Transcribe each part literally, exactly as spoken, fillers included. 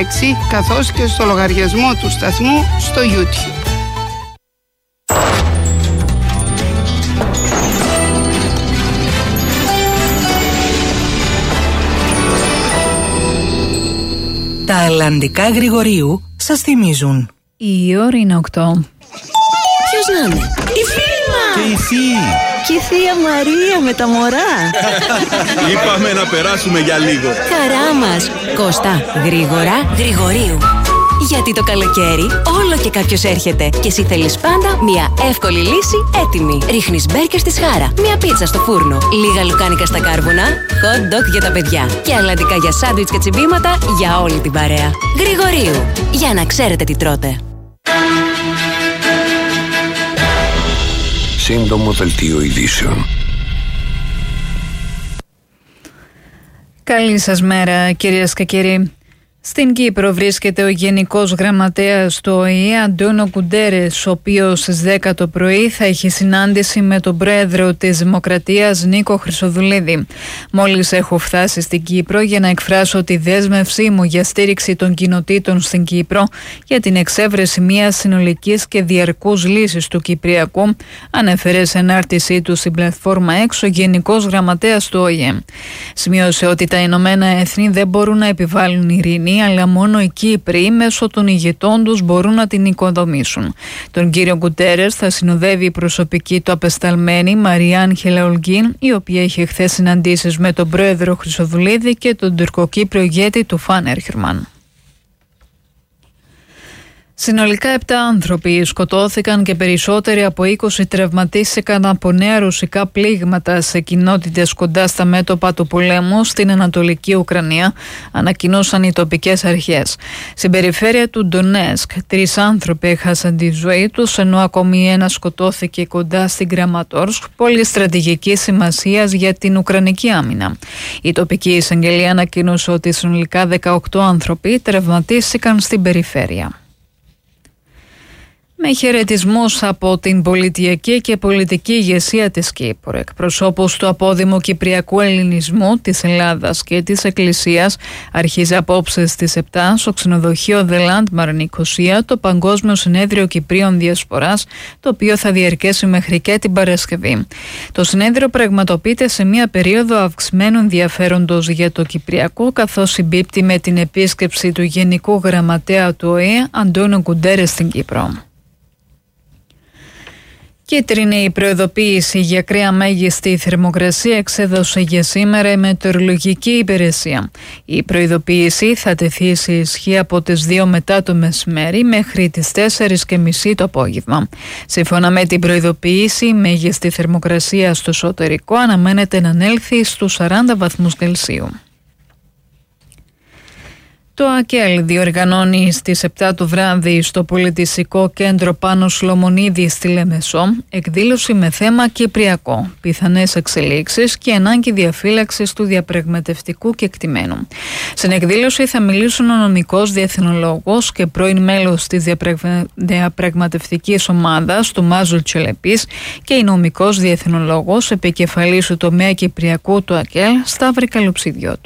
έξι, καθώς και στο λογαριασμό του σταθμού στο YouTube. Τα αλλαντικά Γρηγορίου σας θυμίζουν. Η ώρα είναι οκτώ. Ποιος να είναι? Η φίλη μας! Και η θεία! Και η θεία Μαρία με τα μωρά. Είπαμε να περάσουμε για λίγο. Χαρά μας. Κώστα, γρήγορα, Γρηγορίου. Γιατί το καλοκαίρι όλο και κάποιος έρχεται και εσύ θέλεις πάντα μια εύκολη λύση έτοιμη. Ρίχνεις μπέρκερ στη σχάρα, μια πίτσα στο φούρνο, λίγα λουκάνικα στα κάρβουνα, hot dog για τα παιδιά και αλλαντικά για σάντουιτς και τσιμπήματα για όλη την παρέα. Γρηγορίου, για να ξέρετε τι τρώτε. Σύντομο δελτίο ειδήσεων. Καλή σας μέρα, κυρίες και κύριοι. Στην Κύπρο βρίσκεται ο Γενικός Γραμματέας του Ο Ε Ε, Αντώνιο Κουντέρες, ο οποίος στις δέκα το πρωί θα έχει συνάντηση με τον πρόεδρο της Δημοκρατίας Νίκο Χρυσοδουλίδη. Μόλις έχω φτάσει στην Κύπρο για να εκφράσω τη δέσμευσή μου για στήριξη των κοινοτήτων στην Κύπρο για την εξέβρεση μιας συνολικής και διαρκούς λύσης του Κυπριακού, ανέφερε σε ανάρτησή του στην πλατφόρμα X ο Γενικός Γραμματέας του Ο Ε Ε. Σημείωσε ότι τα Ηνωμένα Έθνη δεν μπορούν να επιβάλλουν ειρήνη, αλλά μόνο οι Κύπροι μέσω των ηγετών τους μπορούν να την οικοδομήσουν. Τον κύριο Γκουτέρες θα συνοδεύει η προσωπική του απεσταλμένη Μαρία Άγγελα Ολγκίν, η οποία είχε χθες συναντήσεις με τον πρόεδρο Χρυσοδουλίδη και τον τουρκοκύπριο ηγέτη του Φαν Έρχερμαν. Συνολικά επτά άνθρωποι σκοτώθηκαν και περισσότεροι από είκοσι τραυματίστηκαν από νέα ρωσικά πλήγματα σε κοινότητες κοντά στα μέτωπα του πολέμου στην Ανατολική Ουκρανία, ανακοινώσαν οι τοπικές αρχές. Στην περιφέρεια του Ντονέσκ, τρεις άνθρωποι έχασαν τη ζωή τους, ενώ ακόμη ένας σκοτώθηκε κοντά στην Κραματόρσκ, πόλη στρατηγικής σημασίας για την Ουκρανική άμυνα. Η τοπική εισαγγελία ανακοίνωσε ότι συνολικά δεκαοκτώ άνθρωποι τραυματίστηκαν στην περιφέρεια. Με χαιρετισμούς από την πολιτιακή και πολιτική ηγεσία της Κύπρου, εκπροσώπους του απόδημου Κυπριακού Ελληνισμού της Ελλάδας και της Εκκλησίας, αρχίζει απόψε στις επτά στο ξενοδοχείο The Landmark Νικοσία το Παγκόσμιο Συνέδριο Κυπρίων Διασποράς, το οποίο θα διαρκέσει μέχρι και την Παρασκευή. Το συνέδριο πραγματοποιείται σε μια περίοδο αυξημένου ενδιαφέροντος για το Κυπριακό, καθώς συμπίπτει με την επίσκεψη του Γενικού Γραμματέα του Ο Ε Ε Αντώνιο Κουντέρες στην Κύπρο. Κίτρινη η προειδοποίηση για κρύα μέγιστη θερμοκρασία εξέδωσε για σήμερα η Μετεωρολογική Υπηρεσία. Η προειδοποίηση θα τεθεί σε ισχύ από τις δύο μετά το μεσημέρι μέχρι τις τέσσερις και μισή το απόγευμα. Σύμφωνα με την προειδοποίηση, η μέγιστη θερμοκρασία στο εσωτερικό αναμένεται να ανέλθει στους σαράντα βαθμούς Κελσίου. Το ΑΚΕΛ διοργανώνει στις επτά το βράδυ στο Πολιτιστικό Κέντρο Πάνο Σλομονίδη στη Λεμεσό εκδήλωση με θέμα Κυπριακό, πιθανές εξελίξεις και ανάγκη διαφύλαξης του διαπραγματευτικού κεκτημένου. Στην εκδήλωση θα μιλήσουν ο νομικός διεθνολόγος και πρώην μέλος της διαπραγμα... διαπραγματευτικής ομάδας του Μάζουλ Τσελεπής και η νομικός διεθνολόγος επικεφαλής του τομέα Κυπριακού του ΑΚΕΛ Σταύρη Καλουψιδιώτου.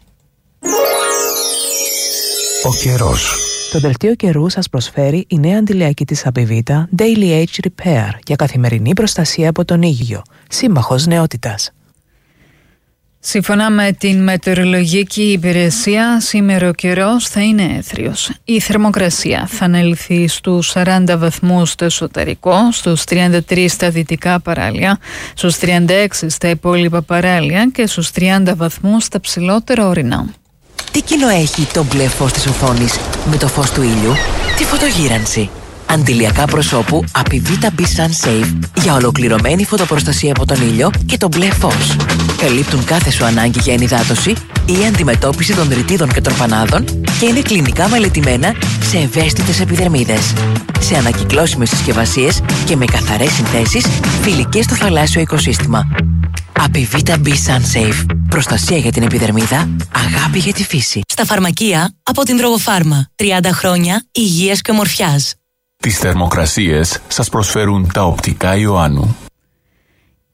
Ο καιρός. Το δελτίο καιρού σας προσφέρει η νέα αντιλιακή της Απιβίτα Daily Age Repair για καθημερινή προστασία από τον ήλιο, σύμμαχος νεότητας. Σύμφωνα με την Μετεωρολογική Υπηρεσία, σήμερα ο καιρός θα είναι έθριος. Η θερμοκρασία θα ανέλθει στους σαράντα βαθμούς στο εσωτερικό, στους τριάντα τρία στα δυτικά παράλια, στους τριάντα έξι στα υπόλοιπα παράλια και στους τριάντα βαθμούς στα ψηλότερα ορεινά. Τι κοινό έχει το μπλε φως της οθόνης με το φως του ήλιου? Τη φωτογύρανση. Αντιλιακά προσώπου Apivita B Sun Safe για ολοκληρωμένη φωτοπροστασία από τον ήλιο και το μπλε φως. Καλύπτουν κάθε σου ανάγκη για ενυδάτωση ή αντιμετώπιση των ρητίδων και τροφανάδων και είναι κλινικά μελετημένα σε ευαίσθητες επιδερμίδες. Σε ανακυκλώσιμες συσκευασίες και με καθαρές συνθέσεις φιλικές στο θαλάσσιο οικοσύστημα. Apivita B Sun Safe. Προστασία για την επιδερμίδα, αγάπη για τη φύση. Στα φαρμακεία από την Drogofarma. τριάντα χρόνια υγείας και ομορφιάς. Τις θερμοκρασίες σας προσφέρουν τα οπτικά Ιωάννου.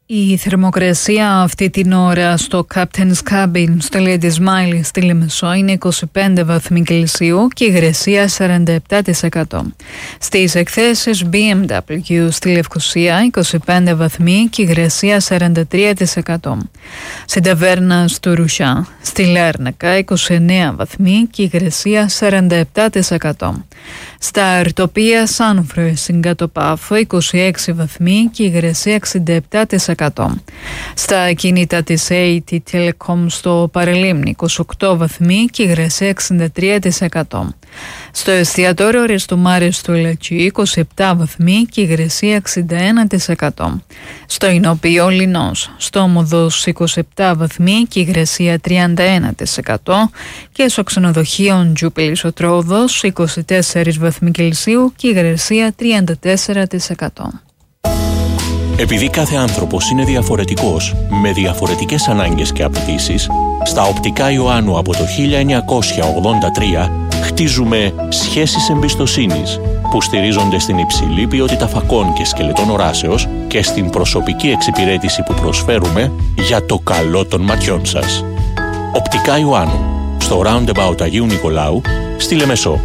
Η θερμοκρασία αυτή την ώρα στο Captain's Cabin στο Lady Smiley στη Λεμεσό είναι είκοσι πέντε βαθμοί Κελσίου και υγρασία σαράντα επτά τοις εκατό. Στις εκθέσεις μπι εμ ντάμπλιου στη Λευκοσία είκοσι πέντε βαθμοί και υγρασία σαράντα τρία τοις εκατό. Στην ταβέρνα στο Ρουσιά στη Λέρνακα είκοσι εννέα βαθμοί και υγρασία σαράντα επτά τοις εκατό. Στα Αρτοπία Σάνφρε στην Κατοπάφο είκοσι έξι βαθμοί και υγρασία εξήντα επτά τοις εκατό. Στα κινητά της έι τι Telecom στο Παραλίμνη είκοσι οκτώ βαθμοί και υγρασία εξήντα τρία τοις εκατό. Στο εστιατόριο Ρεστομάρε στο Ελατσί είκοσι επτά βαθμοί και υγρασία εξήντα ένα τοις εκατό. Στο Ινοποιό Λινός στο Ομοδός είκοσι επτά βαθμοί και υγρασία τριάντα ένα τοις εκατό και στο ξενοδοχείο Τζούπιλης ο Τρόδος είκοσι τέσσερα βαθμοί Κελσίου και υγρασία τριάντα τέσσερα τοις εκατό. Επειδή κάθε άνθρωπος είναι διαφορετικός, με διαφορετικές ανάγκες και απαιτήσεις, στα Οπτικά Ιωάννου από το χίλια εννιακόσια ογδόντα τρία χτίζουμε σχέσεις εμπιστοσύνης που στηρίζονται στην υψηλή ποιότητα φακών και σκελετών οράσεως και στην προσωπική εξυπηρέτηση που προσφέρουμε για το καλό των ματιών σας. Οπτικά Ιωάννου, στο Roundabout Αγίου Νικολάου, στη Λεμεσό.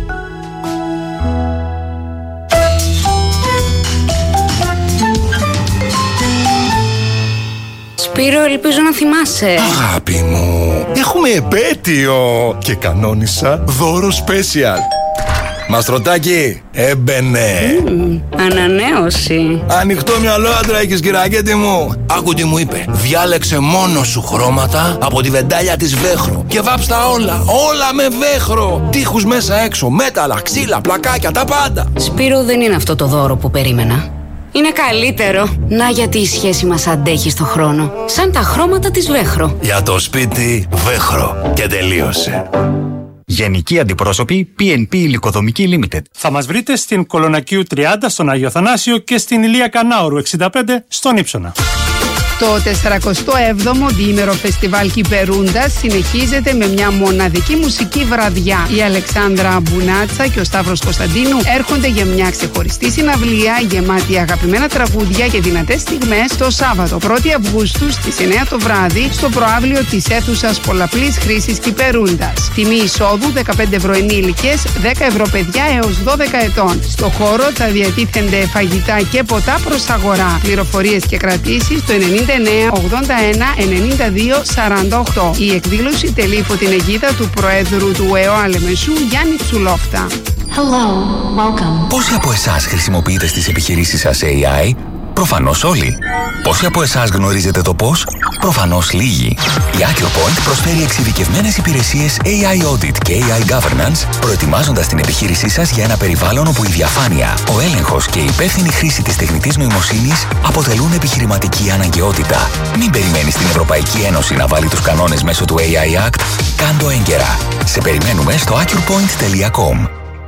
Σπύρο, ελπίζω να θυμάσαι. Αγάπη μου, έχουμε επέτειο και κανόνισα δώρο special. Μαστρωτάκι, έμπαινε. Mm, ανανέωση. Ανοιχτό μυαλό άντρα έχεις, κυρακέτη μου. Άκου τι μου είπε. Διάλεξε μόνο σου χρώματα από τη βεντάλια της Βέχρο και βάψτα όλα, όλα με Βέχρο. Τείχους μέσα έξω, μέταλλα, ξύλα, πλακάκια, τα πάντα. Σπύρο, δεν είναι αυτό το δώρο που περίμενα. Είναι καλύτερο. Να γιατί η σχέση μας αντέχει στο χρόνο. Σαν τα χρώματα της Βέχρο. Για το σπίτι Βέχρο. Και τελείωσε. Γενική Αντιπρόσωπη πι εν πι Υλικοδομική Limited. Θα μας βρείτε στην Κολονακίου τριάντα στον Άγιο Θανάσιο και στην Ηλία Κανάουρου εξήντα πέντε στον Ύψονα. Το τεσσαρακοστό έβδομο διήμερο φεστιβάλ Κυπερούντας συνεχίζεται με μια μοναδική μουσική βραδιά. Η Αλεξάνδρα Μπουνάτσα και ο Σταύρος Κωνσταντίνου έρχονται για μια ξεχωριστή συναυλία γεμάτη αγαπημένα τραγούδια και δυνατές στιγμές το Σάββατο πρώτη Αυγούστου στις εννέα το βράδυ στο προαύλιο της αίθουσας πολλαπλής χρήσης Κυπερούντας. Τιμή εισόδου δεκαπέντε ευρώ ενήλικες, δέκα ευρώ παιδιά έως δώδεκα ετών. Στο χώρο θα διατίθενται φαγητά και ποτά προς αγορά. Πληροφορίες και κρατήσεις στο ενενήντα εννέα ογδόντα ένα ενενήντα δύο σαράντα οκτώ. Η εκδήλωση τελεί υπό την αιγίδα του Προέδρου του ΕΟΑ Λεμεσού Γιάννη Τσουλόφτα. Hello, welcome. Πόσοι από εσάς χρησιμοποιείτε στις επιχειρήσεις σας έι άι? Προφανώς όλοι. Πόσοι από εσάς γνωρίζετε το πώς? Προφανώς λίγοι. Η AccuPoint προσφέρει εξειδικευμένες υπηρεσίες έι άι Audit και έι άι Governance, προετοιμάζοντας την επιχείρησή σας για ένα περιβάλλον όπου η διαφάνεια, ο έλεγχος και η υπεύθυνη χρήση της τεχνητής νοημοσύνης αποτελούν επιχειρηματική αναγκαιότητα. Μην περιμένεις την Ευρωπαϊκή Ένωση να βάλει τους κανόνες μέσω του έι άι Act. Κάντο έγκαιρα. Σε περιμένουμε στο accurpoint τελεία com.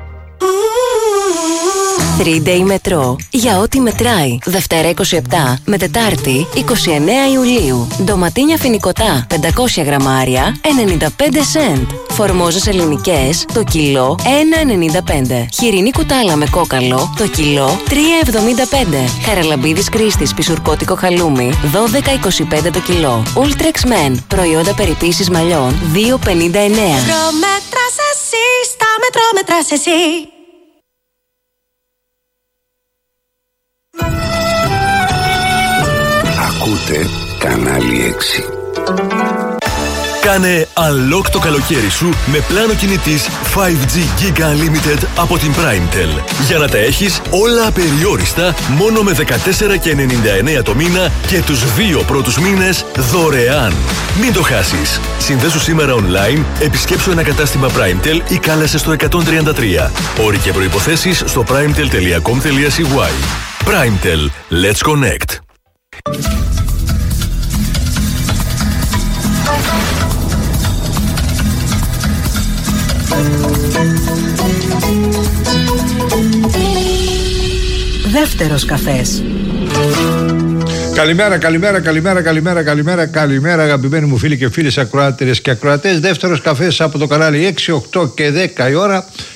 τρία ντέι Μετρό. Για ό,τι μετράει. Δευτέρα είκοσι επτά με Τετάρτη είκοσι εννέα Ιουλίου. Ντοματίνια φινικοτά πεντακόσια γραμμάρια ενενήντα πέντε σεντ. Φορμόζες ελληνικές το κιλό ένα ενενήντα πέντε. Χοιρινή κουτάλα με κόκαλο το κιλό τρία εβδομήντα πέντε. Χαραλαμπίδης Κρίστης πισουρκότικο χαλούμι δώδεκα είκοσι πέντε το κιλό. Ultrex Men προϊόντα περιποίησης μαλλιών δύο πενήντα εννέα. Μετρό μετράς εσύ, στα μετρό μετράς εσύ. Ακούτε κανάλι έξι. Κάνε unlock το καλοκαίρι σου με πλάνο κινητής φάιβ τζι Giga Unlimited από την PrimeTel. Για να τα έχεις όλα απεριόριστα μόνο με δεκατέσσερα και ενενήντα εννέα το μήνα και τους δύο πρώτους μήνες δωρεάν. Μην το χάσεις. Συνδέσου σήμερα online, επισκέψου ένα κατάστημα PrimeTel ή κάλεσε στο εκατόν τριάντα τρία. Όροι και προϋποθέσεις στο primetel τελεία com τελεία c y. PrimeTel. Let's connect. Δεύτερος καφές. Καλημέρα, καλημέρα, καλημέρα, καλημέρα, καλημέρα, καλημέρα αγαπημένοι μου φίλοι και φίλες ακροάτερες και ακροατές. Δεύτερος καφές από το κανάλι έξι, οκτώ και δέκα η ώρα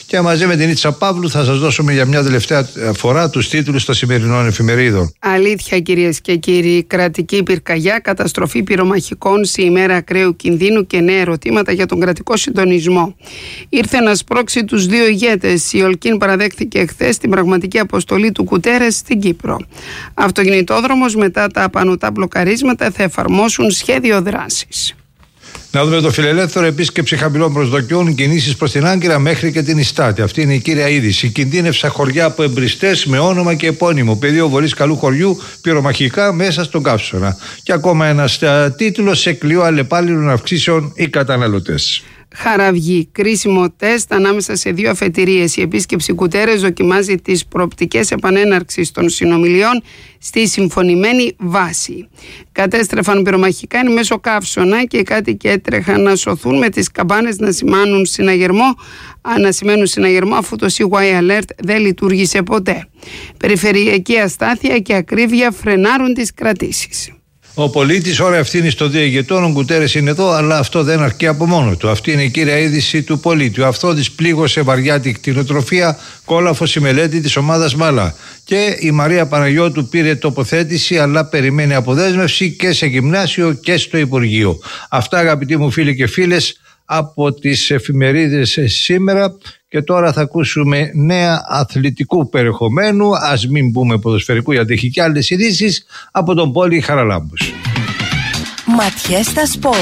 Και μαζί με την Ίτσα Παύλου θα σας δώσουμε για μια τελευταία φορά τους τίτλους των σημερινών εφημερίδων. Αλήθεια, κυρίες και κύριοι, κρατική πυρκαγιά, καταστροφή πυρομαχικών σε ημέρα ακραίου κινδύνου και νέα ερωτήματα για τον κρατικό συντονισμό. Ήρθε να σπρώξει τους δύο ηγέτες. Η Ολκίν παραδέχθηκε χθες την πραγματική αποστολή του Κουτέρες στην Κύπρο. Αυτοκινητόδρομος μετά τα απανωτά μπλοκαρίσματα θα εφαρμόσουν σχέδιο δράσης. Να δούμε το φιλελεύθερο. Επίσκεψη χαμηλών προσδοκιών, κινήσεις προς την Άγκυρα μέχρι και την Ιστάτη. Αυτή είναι η κύρια είδηση. Κινδύνευσαν χωριά από εμπριστές με όνομα και επώνυμο. Πεδίο βολής καλού χωριού, πυρομαχικά μέσα στον καύσωνα. Και ακόμα ένας τίτλος: σε κλειό αλλεπάλληλων αυξήσεων οι καταναλωτές. Χαραυγή. Κρίσιμο τεστ ανάμεσα σε δύο αφετηρίες. Η επίσκεψη Κουτέρες δοκιμάζει τις προοπτικές επανέναρξης των συνομιλιών στη συμφωνημένη βάση. Κατέστρεφαν πυρομαχικά εν μέσω καύσωνα και οι κάτοικοι έτρεχαν να σωθούν με τις καμπάνες να σημάνουν συναγερμό, να σημαίνουν συναγερμό αφού το σι γουάι Alert δεν λειτουργήσε ποτέ. Περιφερειακή αστάθεια και ακρίβεια φρενάρουν τις κρατήσεις. Ο πολίτης, ώρα ευθύνη των δύο ηγετών, ο Γκουτέρες είναι εδώ, αλλά αυτό δεν αρκεί από μόνο του. Αυτή είναι η κύρια είδηση του πολίτη. Ο Αυθόδης πλήγωσε βαριά την κτηνοτροφία, κόλαφος η μελέτη της ομάδας Μάλα. Και η Μαρία Παναγιώτου πήρε τοποθέτηση, αλλά περιμένει αποδέσμευση και σε γυμνάσιο και στο Υπουργείο. Αυτά, αγαπητοί μου φίλοι και φίλες, από τις εφημερίδες σήμερα. Και τώρα θα ακούσουμε νέα αθλητικού περιεχομένου. Ας μην πούμε ποδοσφαιρικού, γιατί έχει και άλλες ειδήσεις από τον Πόλη Χαραλάμπους. Ματιές στα σπορ.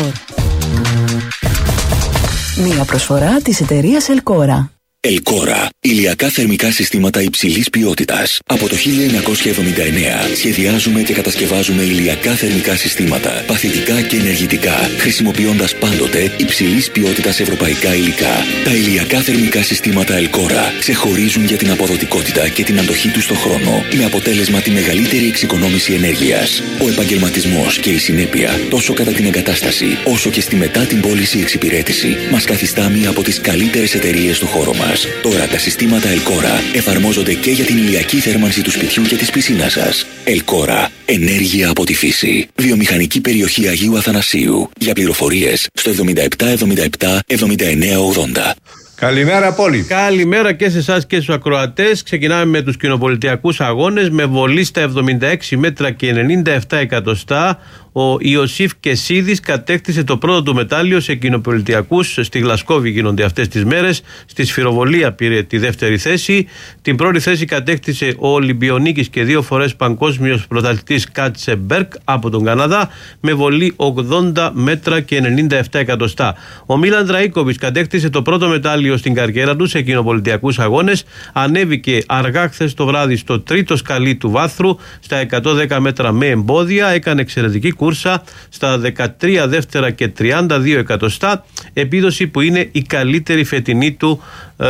Μία προσφορά της εταιρείας Ελκόρα. Ελκόρα. Ηλιακά θερμικά συστήματα υψηλής ποιότητας. Από το χίλια εννιακόσια εβδομήντα εννέα σχεδιάζουμε και κατασκευάζουμε ηλιακά θερμικά συστήματα, παθητικά και ενεργητικά, χρησιμοποιώντας πάντοτε υψηλής ποιότητας ευρωπαϊκά υλικά. Τα ηλιακά θερμικά συστήματα Ελκόρα ξεχωρίζουν για την αποδοτικότητα και την αντοχή τους στον χρόνο, με αποτέλεσμα τη μεγαλύτερη εξοικονόμηση ενέργειας. Ο επαγγελματισμός και η συνέπεια, τόσο κατά την εγκατάσταση, όσο και στη μετά την πώληση εξυπηρέτηση, μας καθιστά μία από τις καλύτερες εταιρείες του χώρο μας. Τώρα τα συστήματα Ελκόρα εφαρμόζονται και για την ηλιακή θέρμανση του σπιτιού και της πισίνας σας. Ελκόρα. Ενέργεια από τη φύση. Βιομηχανική περιοχή Αγίου Αθανασίου. Για πληροφορίες στο εβδομήντα επτά εβδομήντα επτά εβδομήντα εννέα ογδόντα. Καλημέρα, Πόλη. Καλημέρα και σε εσάς και στους ακροατές. Ξεκινάμε με τους κοινοπολιτειακούς αγώνες με βολή στα εβδομήντα έξι μέτρα και ενενήντα επτά εκατοστά. Ο Ιωσήφ Κεσίδης κατέκτησε το πρώτο του μετάλλιο σε κοινοπολιτειακούς. Στη Γλασκόβη γίνονται αυτές τις μέρες. Στη σφυροβολία πήρε τη δεύτερη θέση. Την πρώτη θέση κατέκτησε ο Ολυμπιονίκης και δύο φορές παγκόσμιος πρωταθλητής Κάτσε Μπέρκ από τον Καναδά με βολή ογδόντα μέτρα και ενενήντα επτά εκατοστά. Ο Μίλαν Τραίκοβιτς κατέκτησε το πρώτο μετάλλιο στην καριέρα του σε κοινοπολιτειακούς αγώνες. Ανέβηκε αργά χθες το βράδυ στο τρίτο σκαλί του βάθρου στα εκατόν δέκα μέτρα με εμπόδια. Έκανε εξαιρετική κούρσα στα δεκατρία δεύτερα και τριάντα δύο εκατοστά, επίδοση που είναι η καλύτερη φετινή του ε,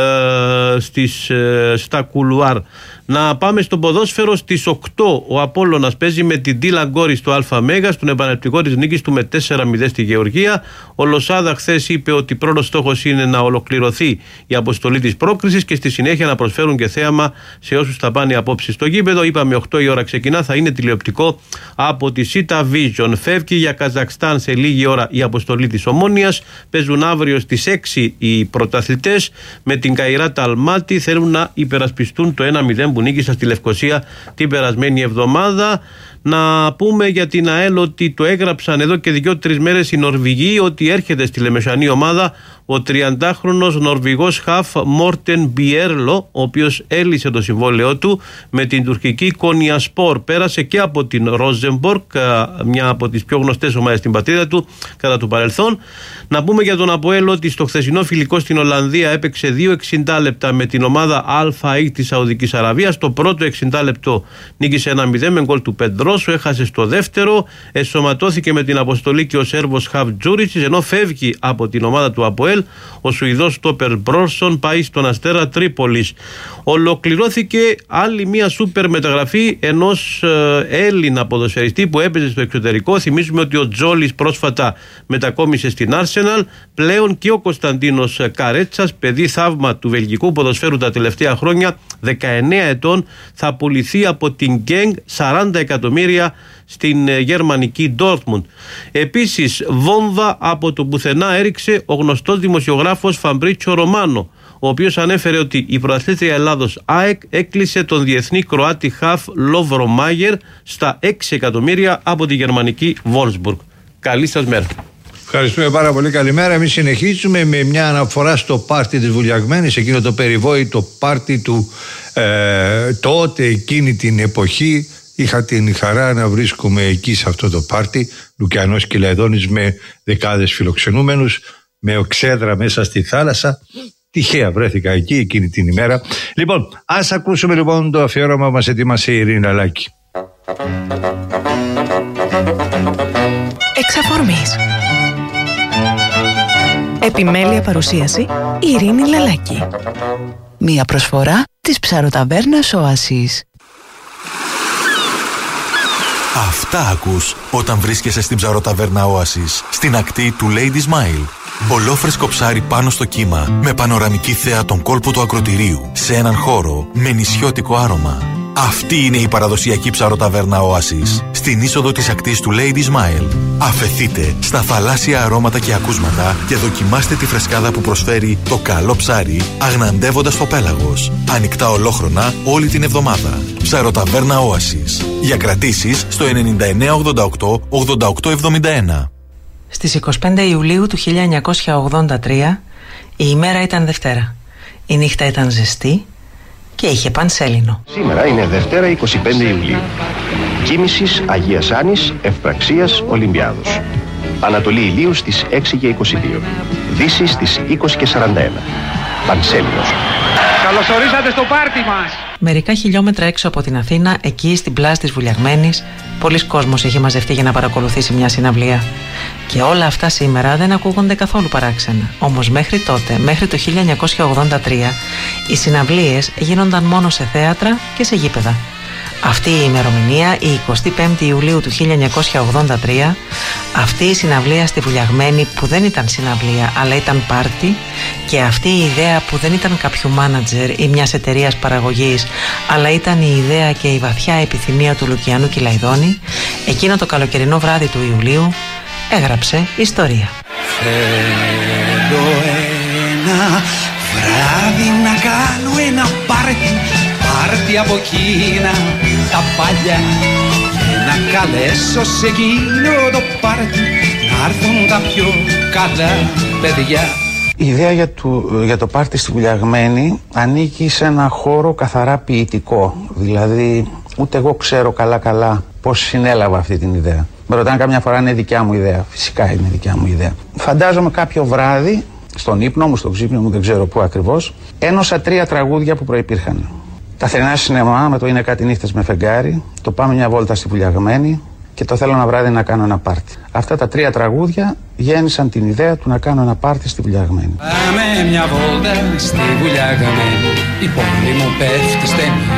στις, ε, στα κουλουάρ. Να πάμε στο ποδόσφαιρο. Στις οκτώ ο Απόλλωνας παίζει με την Ντίλα Γκόρη στο Α Μέγα, στον επανεπτικό της νίκης του με τέσσερα μηδέν στη Γεωργία. Ο Λοσάδα χθες είπε ότι πρώτος στόχος είναι να ολοκληρωθεί η αποστολή της πρόκρισης και στη συνέχεια να προσφέρουν και θέαμα σε όσους θα πάνε απόψε στο γήπεδο. Είπαμε οκτώ η ώρα ξεκινά, θα είναι τηλεοπτικό από τη Σίτα Vision. Φεύγει για Καζακστάν σε λίγη ώρα η αποστολή της Ομόνοιας. Παίζουν αύριο στις έξι οι πρωταθλητές με την Καϊράτα Αλμάτι. Θέλουν να υπερασπιστούν το ένα μηδέν που νίκησα στη Λευκοσία την περασμένη εβδομάδα. Να πούμε για την ΑΕΛ ότι το έγραψαν εδώ και δύο-τρεις μέρες οι Νορβηγοί ότι έρχεται στη λεμεσανή ομάδα ο τριαντάχρονος Νορβηγός χαφ Μόρτεν Μπιέρλο, ο οποίος έλυσε το συμβόλαιό του με την τουρκική Κονιασπόρ. Πέρασε και από την Ρόζεμπορκ, μια από τις πιο γνωστές ομάδες στην πατρίδα του κατά το παρελθόν. Να πούμε για τον Αποέλ ότι στο χθεσινό φιλικό στην Ολλανδία έπαιξε δύο εξήντα λεπτά με την ομάδα ΑΕ της Σαουδικής Αραβίας. Το πρώτο εξήντα λεπτό νίκησε ένα μηδέν με γκολ του Πεντρόσου, έχασε στο δεύτερο, εσωματώθηκε με την αποστολή και ο Σέρβος Χαβ Τζούριτσις, ενώ φεύγει από την ομάδα του Αποέλ ο Σουηδός στόπερ Μπρόρσον, πάει στον Αστέρα Τρίπολης. Ολοκληρώθηκε άλλη μια σούπερ μεταγραφή ενός ε, Έλληνα ποδοσφαιριστή που έπαιζε στο εξωτερικό. Θυμίζουμε ότι ο Τζόλης πρόσφατα μετακόμισε στην Arsenal. Πλέον και ο Κωνσταντίνος Καρέτσας, παιδί θαύμα του βελγικού ποδοσφαίρου τα τελευταία χρόνια, δεκαεννέα ετών, θα πουληθεί από την Γκένγκ σαράντα εκατομμύρια στην γερμανική Dortmund. Επίσης, βόμβα από το πουθενά έριξε ο γνωστός δημοσιογράφος Φαμπρίτσιο Ρωμάνο, ο ο οποίος ανέφερε ότι η πρωταθλήτρια Ελλάδος ΑΕΚ έκλεισε τον διεθνή Κροάτη χαφ Λόβρο Μάγερ στα έξι εκατομμύρια από τη γερμανική Wolfsburg. Καλή σας μέρα. Ευχαριστούμε πάρα πολύ. Καλημέρα. Εμείς συνεχίζουμε με μια αναφορά στο πάρτι της Βουλιαγμένης, εκείνο το περιβόητο πάρτι του ε, τότε, εκείνη την εποχή. Είχα την χαρά να βρίσκομαι εκεί σε αυτό το πάρτι, Λουκιανός Κυλαϊδόνης, με δεκάδες φιλοξενούμενους, με οξέδρα μέσα στη θάλασσα. Τυχαία βρέθηκα εκεί εκείνη την ημέρα. Λοιπόν, ας ακούσουμε λοιπόν το αφιέρωμα που μας ετοίμασε η Ειρήνη Λαλάκη. Εξ αφορμής. Επιμέλεια παρουσίαση η Ειρήνη Λαλάκη. Μία προσφορά της ψαροταβέρνας Όασης. Αυτά ακούς όταν βρίσκεσαι στην ψαροταβέρνα Όασης, στην ακτή του Lady Smile. Ολόφρεσκο ψάρι πάνω στο κύμα, με πανοραμική θέα τον κόλπο του ακροτηρίου, σε έναν χώρο με νησιώτικο άρωμα. Αυτή είναι η παραδοσιακή ψαροταβέρνα Όασης, στην είσοδο της ακτής του Lady Smile. Αφεθείτε στα θαλάσσια αρώματα και ακούσματα και δοκιμάστε τη φρεσκάδα που προσφέρει το καλό ψάρι, αγναντεύοντας το πέλαγος. Ανοιχτά ολόχρονα όλη την εβδομάδα. Ψαροταβέρνα Όασης. Για κρατήσεις στο ενενήντα εννέα ογδόντα οκτώ ογδόντα οκτώ εβδομήντα ένα. Στις είκοσι πέντε Ιουλίου του χίλια εννιακόσια ογδόντα τρία η ημέρα ήταν Δευτέρα. Η νύχτα ήταν ζεστή και είχε πανσέλινο. Σήμερα είναι Δευτέρα είκοσι πέντε Ιουλίου. Κοίμησης Αγίας Άνης, Ευπραξίας Ολυμπιάδος. Ανατολή ηλίου στις έξι και είκοσι δύο. Δύση στις είκοσι και σαράντα ένα. Πανσέλινος. Καλωσορίσατε στο πάρτι μας. Μερικά χιλιόμετρα έξω από την Αθήνα, εκεί στην πλάζ της Βουλιαγμένης, πολλοί κόσμος έχει μαζευτεί για να παρακολουθήσει μια συναυλία. Και όλα αυτά σήμερα δεν ακούγονται καθόλου παράξενα. Όμως μέχρι τότε, μέχρι το χίλια εννιακόσια ογδόντα τρία, οι συναυλίες γίνονταν μόνο σε θέατρα και σε γήπεδα. Αυτή η ημερομηνία, η εικοστή πέμπτη Ιουλίου του χίλια εννιακόσια ογδόντα τρία, αυτή η συναυλία στη Βουλιαγμένη που δεν ήταν συναυλία αλλά ήταν πάρτι, και αυτή η ιδέα που δεν ήταν κάποιου μάνατζερ ή μιας εταιρείας παραγωγής αλλά ήταν η ιδέα και η βαθιά επιθυμία του Λουκιανού Κυλαϊδόνη, εκείνο το καλοκαιρινό βράδυ του Ιουλίου έγραψε ιστορία. Θέλω ένα βράδυ να κάνω ένα πάρτι, πάρτι από εκείνα τα παλιά, και να καλέσω σε εκείνο το πάρτι να έρθουν τα πιο καλά παιδιά. Η ιδέα για το, για το πάρτι στη Βουλιαγμένη ανήκει σε ένα χώρο καθαρά ποιητικό. Δηλαδή ούτε εγώ ξέρω καλά καλά πώς συνέλαβα αυτή την ιδέα. Με ρωτάνε καμιά φορά αν είναι δικιά μου ιδέα. Φυσικά είναι δικιά μου ιδέα. Φαντάζομαι κάποιο βράδυ, στον ύπνο μου, στον ξύπνιο μου, δεν ξέρω πού ακριβώς, ένωσα τρία τραγούδια που προϋπήρχαν. Τα θερινά σινεμά με το Είναι κάτι νύχτες με φεγγάρι, το Πάμε μια βόλτα στη Βουλιαγμένη και το Θέλω ένα βράδυ να κάνω ένα πάρτι. Αυτά τα τρία τραγούδια γέννησαν την ιδέα του να κάνω ένα πάρτι στη Βουλιαγμένη. Πάμε μια βόλτα στη Βουλιαγμένη, η πόλη μου πέφτει στενή.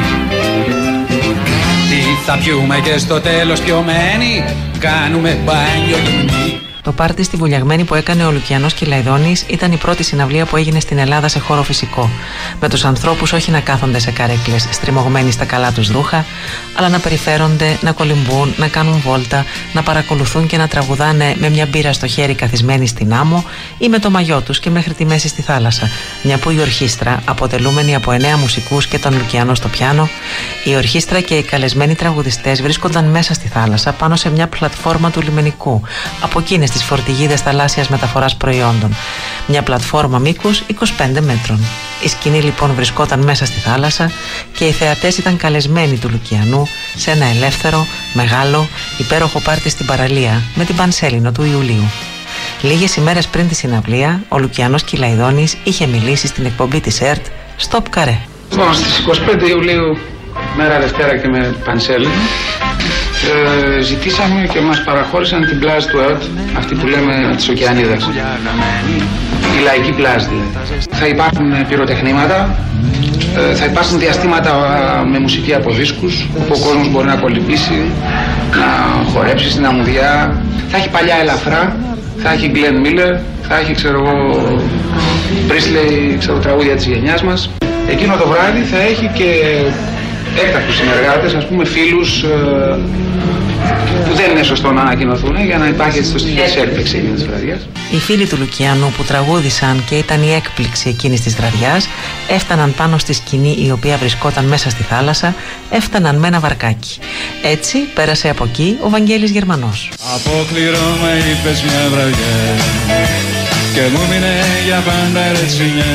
Τι θα πιούμε και στο τέλος πιωμένοι, κάνουμε μπάνιο γυμνή. Το πάρτι στη Βουλιαγμένη που έκανε ο Λουκιανός Κυλαϊδόνης ήταν η πρώτη συναυλία που έγινε στην Ελλάδα σε χώρο φυσικό. Με τους ανθρώπους όχι να κάθονται σε καρέκλες στριμωγμένοι στα καλά τους ρούχα, αλλά να περιφέρονται, να κολυμπούν, να κάνουν βόλτα, να παρακολουθούν και να τραγουδάνε με μια μπύρα στο χέρι καθισμένοι στην άμμο ή με το μαγιό τους και μέχρι τη μέση στη θάλασσα. Μια που η ορχήστρα, αποτελούμενη από εννέα μουσικούς και τον Λουκιανό στο πιάνο, η ορχήστρα και οι καλεσμένοι τραγουδιστές βρίσκονταν μέσα στη θάλασσα πάνω σε μια πλατφόρμα του λιμενικού, από εκείνες τις φορτηγίδες θαλάσσιας μεταφοράς προϊόντων. Μια πλατφόρμα μήκους είκοσι πέντε μέτρων. Η σκηνή λοιπόν βρισκόταν μέσα στη θάλασσα και οι θεατές ήταν καλεσμένοι του Λουκιανού σε ένα ελεύθερο, μεγάλο, υπέροχο πάρτι στην παραλία με την πανσέλινο του Ιουλίου. Λίγες ημέρες πριν τη συναυλία, ο Λουκιανός Κυλαϊδόνης είχε μιλήσει στην εκπομπή της ΕΡΤ Stop Καρέ. Λοιπόν, στις εικοστή πέμπτη Ιουλίου, μέρα Δευτέρα και με πανσέλινο, Ε, ζητήσαμε και μας παραχώρησαν την πλάζ του ΕΟΤ, αυτή που λέμε της Οκεανίδας, η λαϊκή πλάζ δηλαδή. Θα υπάρχουν πυροτεχνήματα, ε, θα υπάρχουν διαστήματα με μουσική από δίσκους, όπου ο κόσμος μπορεί να κολυμπήσει, να χορέψει στην αμμουδιά. Θα έχει παλιά ελαφρά, θα έχει Glenn Miller, θα έχει ξέρω εγώ Priestley, ξέρω τραγούδια της γενιάς μας. Εκείνο το βράδυ θα έχει και έκτακτους συνεργάτες, ας πούμε φίλους, ε, που δεν είναι σωστό να ανακοινωθούν για να υπάρχει έτσι το στοιχείο της έκπληξης εκείνης της βραδιάς. Οι φίλοι του Λουκιανού που τραγούδησαν και ήταν η έκπληξη εκείνης της βραδιάς έφταναν πάνω στη σκηνή η οποία βρισκόταν μέσα στη θάλασσα, έφταναν με ένα βαρκάκι. Έτσι πέρασε από εκεί ο Βαγγέλης Γερμανός. Αποκληρώ με είπες μια βραδιά και μου μείνε για πάντα ρετσινιά.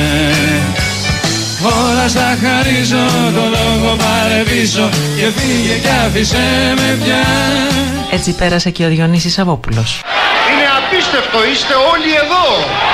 Όλα στα χαρίζω, το λόγο πάρε πίσω και φύγε κι άφησε με πια. Έτσι πέρασε και ο Διονύσης Σαββόπουλος. Είναι απίστευτο, είστε όλοι εδώ.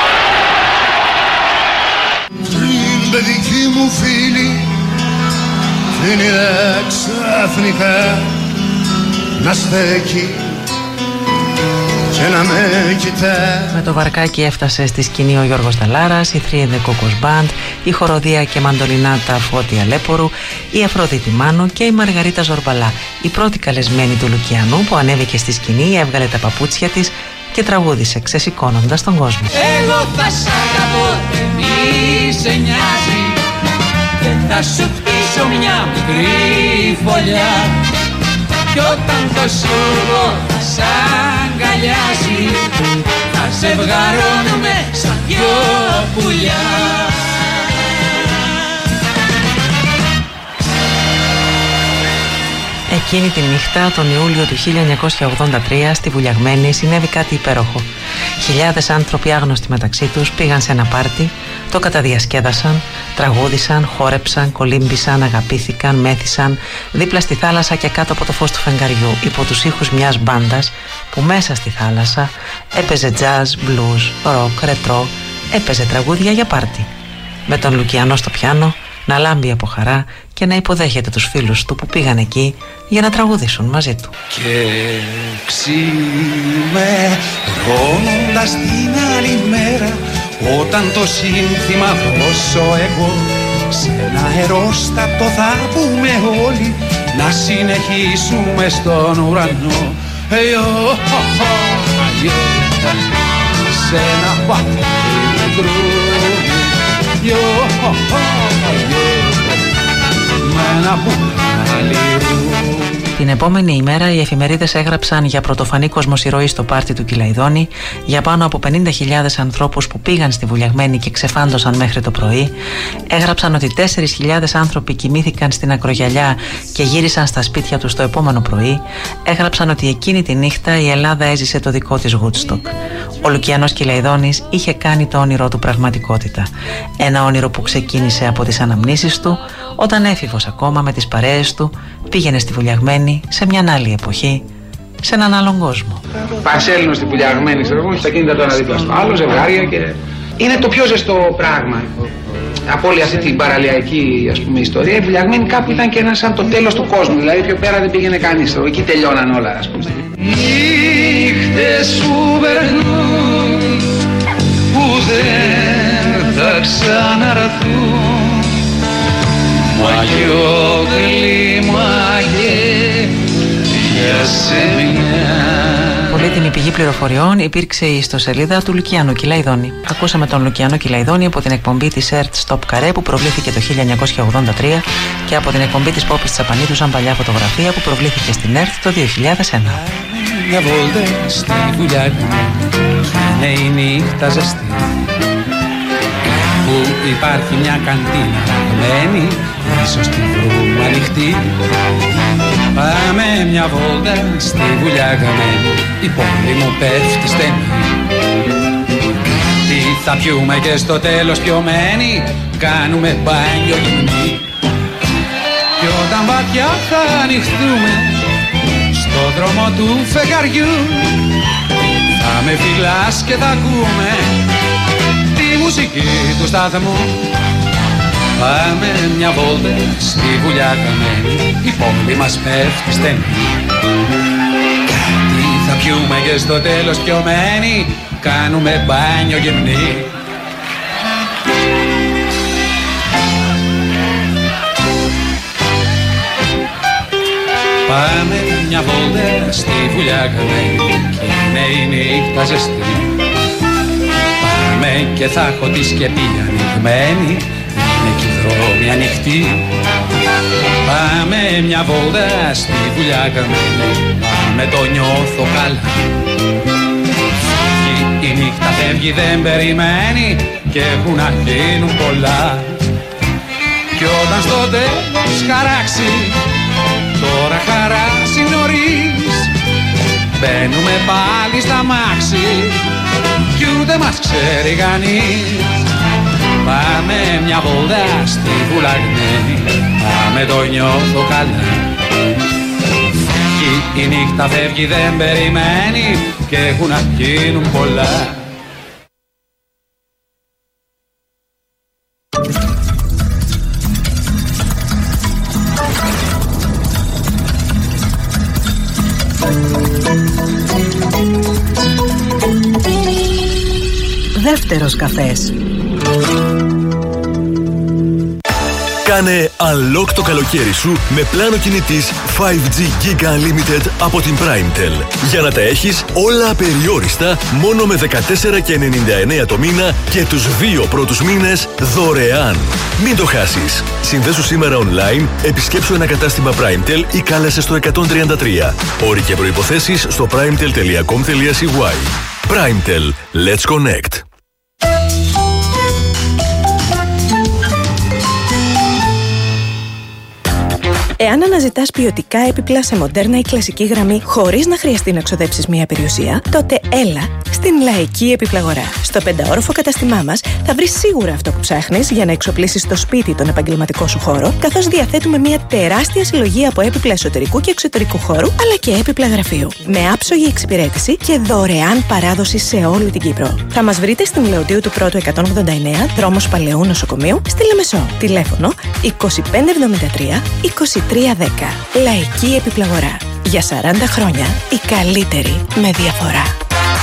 Την παιδική μου φίλη την είδα ξαφνικά να στέκει και να με κοιτά. Με το βαρκάκι έφτασε στη σκηνή ο Γιώργος Ταλάρας, η Three and the Cocos Band, η χοροδία και μαντολινάτα Φώτη Αλέπορου, η Αφροδίτη Μάνου και η Μαργαρίτα Ζορμπαλά, η πρώτη καλεσμένη του Λουκιανού που ανέβηκε στη σκηνή, έβγαλε τα παπούτσια της και τραγούδισε ξεσηκώνοντας τον κόσμο. Εγώ θα σ' αγαπώ, μη σε νοιάζει και θα σου χτίσω μια μικρή φωλιά κι όταν το σούργο θα σ' αγκαλιάζει θα ζευγαρώνουμε σαν δυο πουλιά. Εκείνη τη νύχτα, τον Ιούλιο του χίλια εννιακόσια ογδόντα τρία, στη Βουλιαγμένη συνέβη κάτι υπέροχο. Χιλιάδες άνθρωποι άγνωστοι μεταξύ τους πήγαν σε ένα πάρτι, το καταδιασκέδασαν, τραγούδισαν, χόρεψαν, κολύμπησαν, αγαπήθηκαν, μέθησαν δίπλα στη θάλασσα και κάτω από το φως του φεγγαριού, υπό τους ήχους μιας μπάντας που μέσα στη θάλασσα έπαιζε jazz, blues, rock, ρετρό, έπαιζε τραγούδια για πάρτι. Με τον Λουκιανό στο πιάνο να λάμπει από χαρά και να υποδέχεται τους φίλους του που πήγαν εκεί για να τραγουδήσουν μαζί του. Και ξημερώνοντας την άλλη μέρα, όταν το σύνθημα δώσω εγώ, σε ένα αερόστατο θα πούμε όλοι να συνεχίσουμε στον ουρανό. Σε ένα πατρίδι δρόμο, με ένα μπουκάλι ρούμ. Την επόμενη ημέρα οι εφημερίδες έγραψαν για πρωτοφανή κοσμοσυρωή στο πάρτι του Κιλαϊδόνη, για πάνω από πενήντα χιλιάδες ανθρώπους που πήγαν στη Βουλιαγμένη και ξεφάντωσαν μέχρι το πρωί. Έγραψαν ότι τέσσερις χιλιάδες άνθρωποι κοιμήθηκαν στην ακρογιαλιά και γύρισαν στα σπίτια τους το επόμενο πρωί. Έγραψαν ότι εκείνη τη νύχτα η Ελλάδα έζησε το δικό της Woodstock. Ο Λουκιανός Κιλαϊδόνης είχε κάνει το όνειρό του πραγματικότητα. Ένα όνειρο που ξεκίνησε από τις αναμνήσεις του, όταν έφηβος ακόμα με τις παρέες του πήγαινε στη Βουλιαγμένη σε μια άλλη εποχή, σε έναν άλλον κόσμο. Πανσέλινο στη Βουλιαγμένη, ξέρω εγώ, στα κίνητα το ένα δίπλα στο άλλο, ζευγάρια και... Είναι το πιο ζεστό πράγμα από όλη αυτή την παραλιακή, ας πούμε, ιστορία. Η Βουλιαγμένη κάπου ήταν και ένα σαν το τέλος του κόσμου, δηλαδή πιο πέρα δεν πήγαινε κανείς, εκεί τελειώναν όλα, ας πούμε. Νύχτες σου περνούν που δεν θα ξαναρθούν, μα κι ο κλίμαγε για σεμιά. Πολύτιμη πηγή πληροφοριών υπήρξε η ιστοσελίδα του Λουκιανού Κιλαϊδόνη. Ακούσαμε τον Λουκιανό Κιλαϊδόνη από την εκπομπή της ΕΡΤ Stop Καρέ που προβλήθηκε το χίλια εννιακόσια ογδόντα τρία και από την εκπομπή της Πόπης Τσαπανίδου σαν παλιά φωτογραφία που προβλήθηκε στην ΕΡΤ το δύο χιλιάδες ένα. Μια βόλτα στη Βουλιαγμένη είναι η νύχτα ζεστή, που υπάρχει μια καντίνα ραγμένη, ίσως τη βρούμε ανοιχτή. Πάμε μια βόλτα στη Βουλιαγμένη, η πόλη μου πέφτει στενή. Τι θα πιούμε και στο τέλος πιωμένοι, κάνουμε μπάνιο γυμνή. Κι όταν βαθιά θα ανοιχτούμε στο δρόμο του φεγγαριού, θα με φυλάς και θα ακούμε τη μουσική του σταθμού. Πάμε μια βόλτα στη Βουλιαγμένη, η πόλη μας πέφτει στενή. Τι θα πιούμε και στο τέλος πιωμένοι, κάνουμε μπάνιο γυμνή. Πάμε μια βόλτα στη Βουλιαγμένη κι είναι η νύχτα ζεστή. Πάμε και θα έχω τη σκεπή ανοιγμένη, είναι κι οι δρόμοι ανοιχτοί. Πάμε μια βόλτα στη Βουλιαγμένη, πάμε με το νιώθω καλά. Η νύχτα φεύγει, δεν περιμένει και έχουν να γίνουν πολλά. Κι όταν στο τέλος χαράξει, τώρα χαράσει νωρίς, μπαίνουμε πάλι στα μάξι κι ούτε μας ξέρει κανείς. Πάμε μια βόλτα στη Βουλαγμένη, πάμε το νιώθω καλά. Η νύχτα φεύγει, δεν περιμένει και έχουν να γίνουν πολλά. Δεύτερος καφές. Κάνε unlock το καλοκαίρι σου με πλάνο κινητής φάιβ τζι Giga Unlimited από την PrimeTel. Για να τα έχεις όλα απεριόριστα μόνο με δεκατέσσερα και ενενήντα εννέα το μήνα και τους δύο πρώτους μήνες δωρεάν. Μην το χάσεις. Συνδέσου σήμερα online, επισκέψου ένα κατάστημα PrimeTel ή κάλεσε στο εκατόν τριάντα τρία. Όροι και προϋποθέσεις στο primetel τελεία com τελεία c y. PrimeTel. Let's connect. Εάν αναζητάς ποιοτικά έπιπλα σε μοντέρνα ή κλασική γραμμή χωρίς να χρειαστεί να ξοδέψεις μία περιουσία, τότε έλα στην Λαϊκή Επιπλαγορά. Στο πενταόροφο καταστημά μας θα βρεις σίγουρα αυτό που ψάχνεις για να εξοπλίσεις το σπίτι τον επαγγελματικό σου χώρο, καθώς διαθέτουμε μία τεράστια συλλογή από έπιπλα εσωτερικού και εξωτερικού χώρου, αλλά και έπιπλα γραφείου. Με άψογη εξυπηρέτηση και δωρεάν παράδοση σε όλη την Κύπρο. Θα μας βρείτε στην Λεωτίου του Πρώτου εκατόν ογδόντα εννέα, δρόμος Παλαιού Νοσοκομείου, στη Λεμεσό. Τηλέφωνο είκοσι πέντε εβδομήντα τρία είκοσι τρία δέκα. Λαϊκή Επιπλαγορά. Για σαράντα χρόνια η καλύτερη με διαφορά.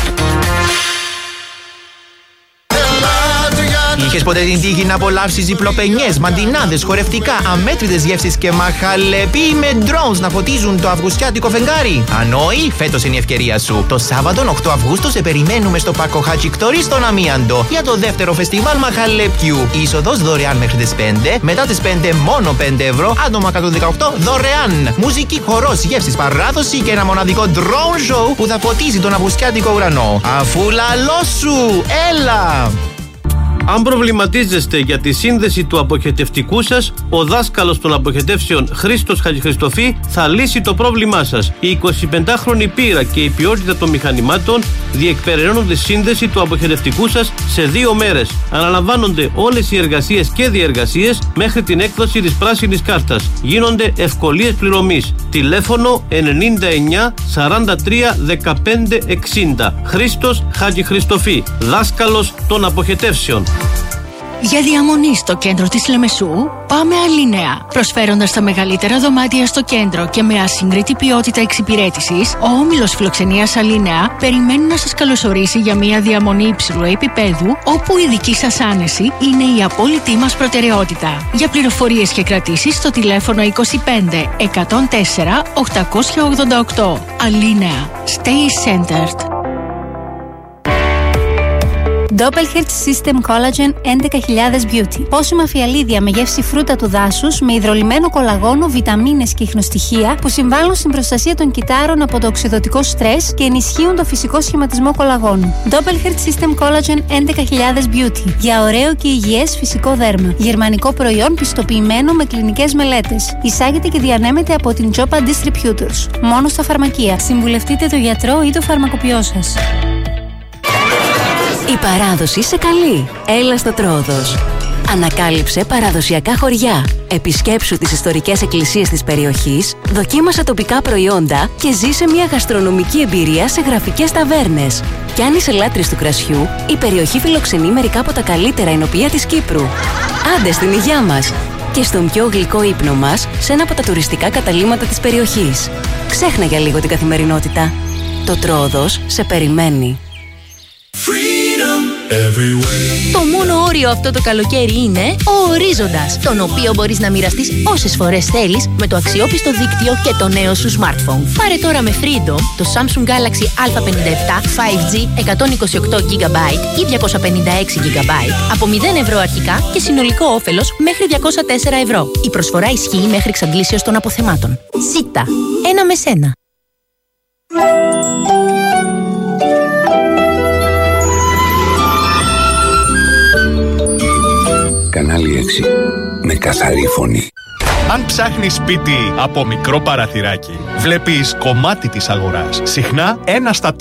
Είχες ποτέ την τύχη να απολαύσεις διπλοπενιές, μαντινάδες, χορευτικά, αμέτρητες γεύσεις και μαχαλεποί με drones να φωτίζουν το αυγουστιάτικο φεγγάρι? Αν όχι, φέτος είναι η ευκαιρία σου. Το Σάββατο οκτώ Αυγούστου σε περιμένουμε στο Πάκο Χατζικτορί στον Αμίαντο για το δεύτερο φεστιβάλ μαχαλεπιού. Η είσοδος δωρεάν μέχρι τις πέντε, μετά τις πέντε μόνο πέντε ευρώ, άτομα κάτω δεκαοκτώ δωρεάν. Μουσική, χορός, γεύσεις, παράδοση και ένα μοναδικό drone show που θα φωτίζει τον αυγουστιάτικο ουρανό. Αφού λαλώσου, έλα! Αν προβληματίζεστε για τη σύνδεση του αποχετευτικού σας, ο δάσκαλος των αποχετεύσεων Χρήστος Χατζηχριστοφή θα λύσει το πρόβλημά σας. Η εικοσιπεντάχρονη πείρα και η ποιότητα των μηχανημάτων διεκπεραιώνουν τη σύνδεση του αποχετευτικού σας σε δύο μέρες. Αναλαμβάνονται όλες οι εργασίες και διεργασίες μέχρι την έκδοση της πράσινης κάρτας. Γίνονται ευκολίες πληρωμής. Τηλέφωνο ενενήντα εννέα σαράντα τρία δεκαπέντε εξήντα. Χρήστος Χατζηχριστοφή, δάσκαλος των αποχετεύσεων. Για διαμονή στο κέντρο της Λεμεσού, πάμε Αλίνεα. Προσφέροντας τα μεγαλύτερα δωμάτια στο κέντρο και με ασύγκριτη ποιότητα εξυπηρέτησης, ο όμιλος φιλοξενίας Αλίνεα περιμένει να σας καλωσορίσει για μια διαμονή υψηλού επίπεδου, όπου η δική σας άνεση είναι η απόλυτη μας προτεραιότητα. Για πληροφορίες και κρατήσεις στο τηλέφωνο είκοσι πέντε εκατόν τέσσερα οκτακόσια ογδόντα οκτώ. Αλίνεα. Stay centered. Doppelherz System Collagen έντεκα χιλιάδες Beauty. Πόσιμα φιαλίδια με γεύση φρούτα του δάσους, με υδρολυμμένο κολαγόνο, βιταμίνες και ιχνοστοιχεία που συμβάλλουν στην προστασία των κυττάρων από το οξυδωτικό στρες και ενισχύουν το φυσικό σχηματισμό κολαγόνου. Doppelherz System Collagen έντεκα χιλιάδες Beauty. Για ωραίο και υγιές φυσικό δέρμα. Γερμανικό προϊόν πιστοποιημένο με κλινικές μελέτες. Εισάγεται και διανέμεται από την Jopa Distributors. Μόνο στα φαρμακεία. Συμβουλευτείτε τον γιατρό ή το φαρμακοποιό σας. Η παράδοση σε καλεί. Έλα στο Τρόδος. Ανακάλυψε παραδοσιακά χωριά. Επισκέψου τις ιστορικές εκκλησίες της περιοχής, δοκίμασε τοπικά προϊόντα και ζήσε μια γαστρονομική εμπειρία σε γραφικές ταβέρνες. Κι αν είσαι λάτρης του κρασιού, η περιοχή φιλοξενεί μερικά από τα καλύτερα ενοπεία της Κύπρου. Άντε στην υγειά μας! Και στον πιο γλυκό ύπνο μας, σε ένα από τα τουριστικά καταλύματα της περιοχής. Ξέχνα για λίγο την καθημερινότητα. Το Τρόδος σε περιμένει. Το μόνο όριο αυτό το καλοκαίρι είναι ο ορίζοντας, τον οποίο μπορείς να μοιραστείς όσες φορές θέλεις με το αξιόπιστο δίκτυο και το νέο σου smartphone. Πάρε τώρα με Freedom το Samsung Galaxy Α πενήντα επτά φάιβ τζι εκατόν είκοσι οκτώ τζι μπι ή διακόσια πενήντα έξι τζι μπι από μηδέν ευρώ αρχικά και συνολικό όφελος μέχρι διακόσια τέσσερα ευρώ. Η προσφορά ισχύει μέχρι εξαντλήσεως των αποθεμάτων. Σίτα. Ένα με σένα. Κανάλι έξι. Με καθαρή φωνή. Αν ψάχνεις σπίτι από μικρό παραθυράκι, βλέπεις κομμάτι της αγοράς. Συχνά ένα στα